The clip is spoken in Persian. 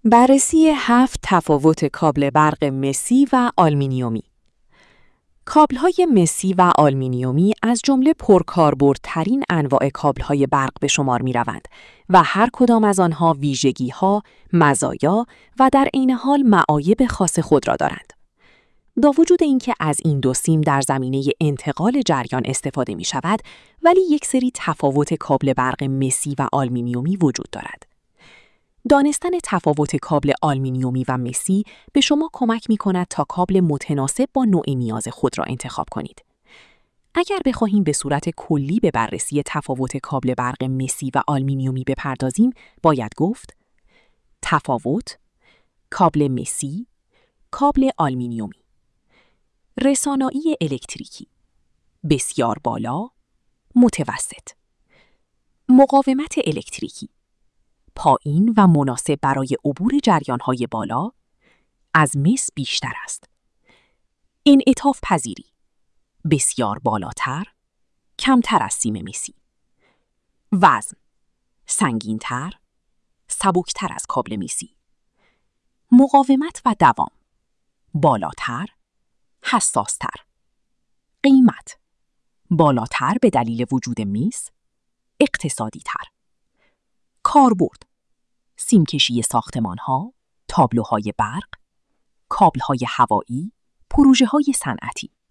بررسی 7 تفاوت کابل برق مسی و آلومینیومی. کابل‌های مسی و آلومینیومی از جمله پرکاربردترین انواع کابل‌های برق به شمار می‌روند و هر کدام از آنها ویژگی‌ها، مزایا و در عین حال معایب خاص خود را دارند. با وجود اینکه از این دو سیم در زمینه انتقال جریان استفاده می‌شود، ولی یک سری تفاوت کابل برق مسی و آلومینیومی وجود دارد. دانستن تفاوت کابل آلومینیومی و مسی به شما کمک می‌کند تا کابل متناسب با نوع نیاز خود را انتخاب کنید. اگر بخواهیم به صورت کلی به بررسی تفاوت کابل برق مسی و آلومینیومی بپردازیم، باید گفت: تفاوت، کابل مسی، کابل آلومینیومی. رسانایی الکتریکی: بسیار بالا، متوسط. مقاومت الکتریکی: پایین و مناسب برای عبور جریان‌های بالا، از مس بیشتر است. انعطاف پذیری: بسیار بالاتر، کمتر از سیم مسی. وزن: سنگین‌تر، سبکتر از کابل مسی. مقاومت و دوام: بالاتر، حساس‌تر. قیمت: بالاتر به دلیل وجود مس، اقتصادی‌تر. کاربرد: سیمکشی ساختمان‌ها، تابلوهای برق، کابل‌های هوایی، پروژه‌های صنعتی.